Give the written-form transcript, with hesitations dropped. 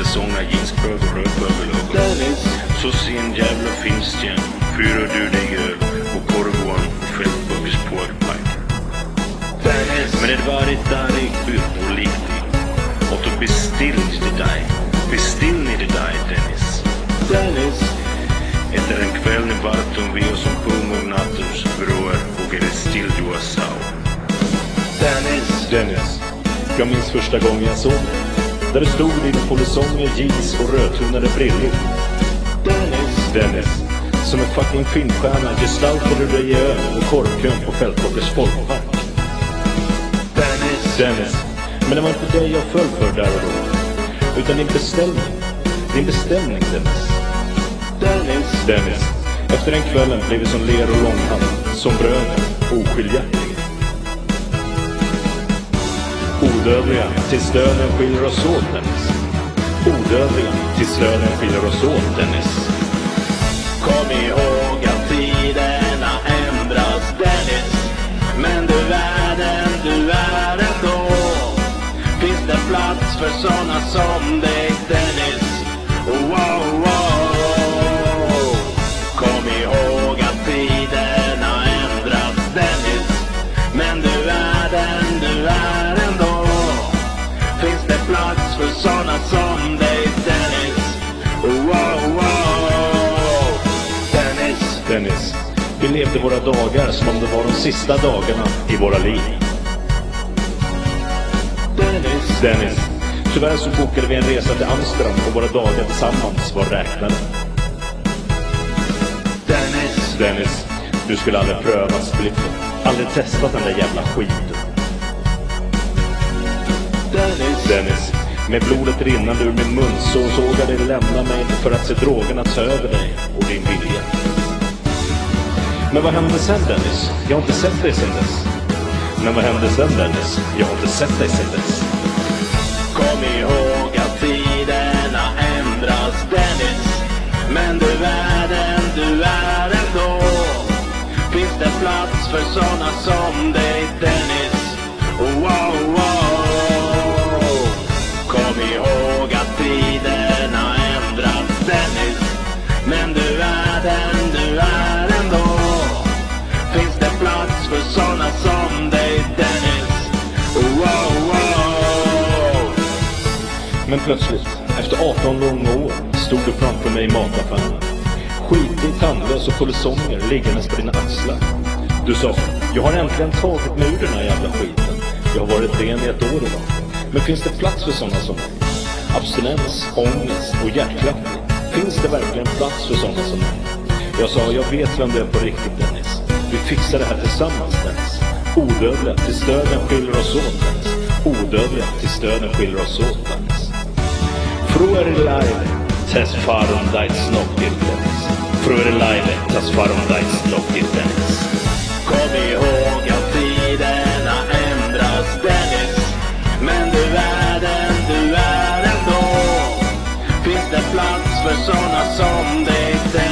kalsonger, jeansbög och rödbögelögon. Dennis, Så sen jävla finns det igen. Fyra du dig öl och korvån och fältbögges pågpaj. Dennis, Men det var det där jag bytt och likte. Och då bestillde det dig. Bestillde det dig, Dennis. Dennis, Efter en kväll i Vartum vi oss som pung och natters bror och är det still du har sau. Dennis, jag minns första gången jag såg dig. Där du stod i dina polisonger, jeans och rödtonade brillor. Dennis, som en fucking filmstjärna gestaltade du dig i öl och korvkön på Fältbockers folkpark. Dennis, men det var inte dig jag föll för där och då. Utan din beställning. Din beställning, Dennis, efter den kvällen blev vi som ler och långhand, som bröder, oskiljaktiga. Odödliga tills döden skiljer oss åt, Dennis. Odödliga tills döden skiljer oss åt, Dennis. kom ihåg att tiderna ändras, Dennis. Men du är ändå. Finns det plats för såna som dig, Dennis? Wow, wow. Kom ihåg att tiderna ändras, Dennis. Men du är ändå. Finns det plats för såna som dig, Dennis? Wow, wow. Dennis, vi levde våra dagar som om det var de sista dagarna i våra liv. Dennis, tyvärr så bokade vi en resa till Amsterdam och våra dagar tillsammans var räknade. Dennis, du skulle aldrig prövat spliffen. Aldrig testat den där jävla skiten. Dennis, med blodet rinnande ur min mun så såg jag dig lämna mig för att se drogerna ta över dig och din vilja. Men vad hände sen, Dennis? Jag har inte sett dig sen dess. Men vad hände sen, Dennis? Jag har inte sett dig sen dess. Kom ihåg att tiderna ändras, Dennis. Men du är ändå. Finns det plats för såna som dig, Dennis? Wow, wow. Kom ihåg att tiderna ändras, Dennis. Men du är ändå. Finns det plats för såna som dig, Dennis? Wow, wow. Men plötsligt, efter 18 långa år, stod du framför mig i mataffären. Skitig, tandlös och polisonger liggandes på dina axlar. Du sa, jag har äntligen tagit mig ur den här jävla skiten. Jag har varit ren i ett år idag. Men finns det plats för sådana som mig? Abstinens, ångest och hjärtklappning. Finns det verkligen plats för sådana som mig? Jag sa, jag vet vem du är på riktigt, Dennis. Vi fixar det här tillsammans, Dennis. Odödliga tills döden skiljer oss åt, Dennis. Odödliga tills döden skiljer oss åt, Dennis. Früher live, tas farum ditt snockigt, Dennis. Früher live, tas farum ditt snockigt, Dennis. Kom ihåg att tiderna ändras, Dennis. Men du är ändå. Finns det plats för såna som dig, Dennis?